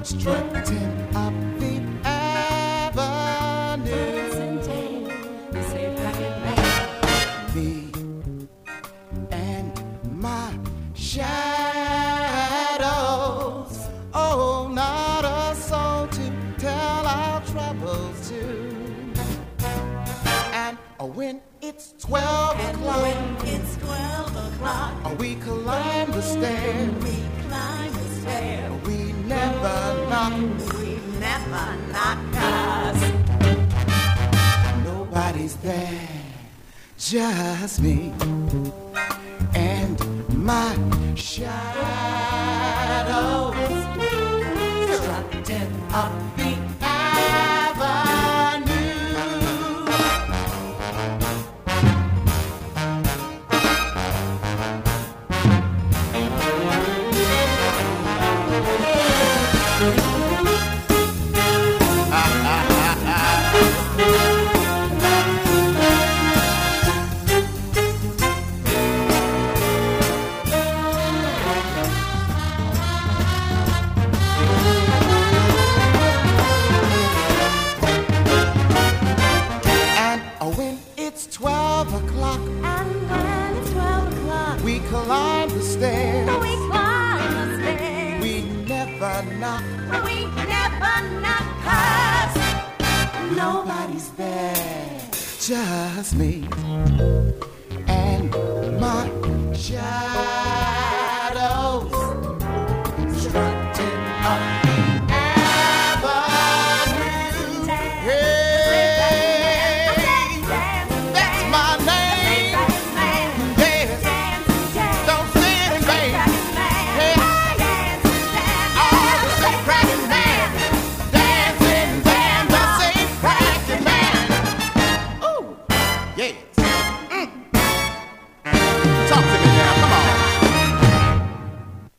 strutting up the avenue. Me and my shadows. Oh, not a soul to tell our troubles to. And when it's 12 o'clock, we climb the stairs. We never knock. 'Cause nobody's there, just me and my shadows strutting up the avenue. When it's 12 o'clock, we climb the stairs. We never knock. 'Cause nobody's there, just me and my child.